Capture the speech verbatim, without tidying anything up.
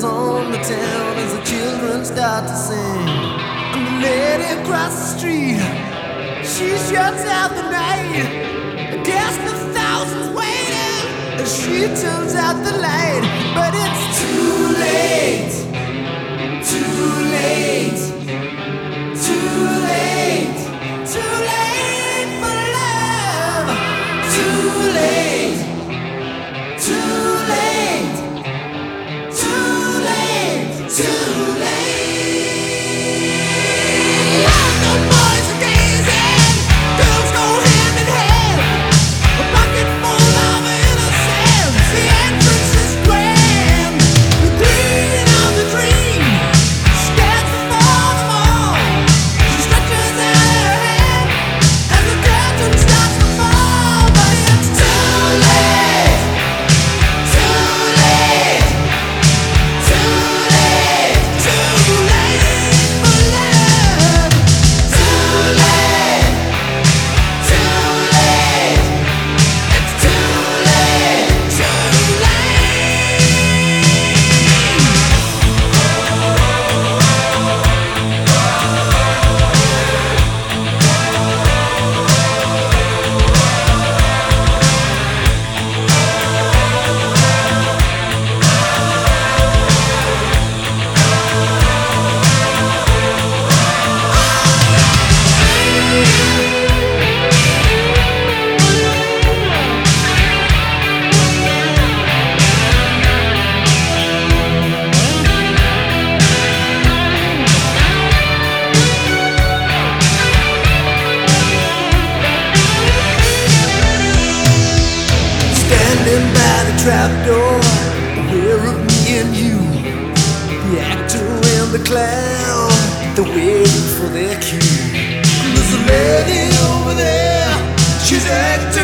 bells on the town as the children start to sing. And the lady across the street, she shuts out the night. I guess the thousands waiting as she turns out the light. But it's too late, too late, too late, too late for love. Too late, too late, too late, too late. All the boys are gazing, girls go hand in hand, a pocket full of innocence. The entrance is grand, the green of the dream stands before them all. She stretches out her hand as the curtain starts to fall. But it's too late, too late, too late, too late for love. Too late, too late, it's too late, too late. Standing by the trapdoor, aware of me and you, the actor and the clown, they're waiting for their cue. There's a lady over there, she's acting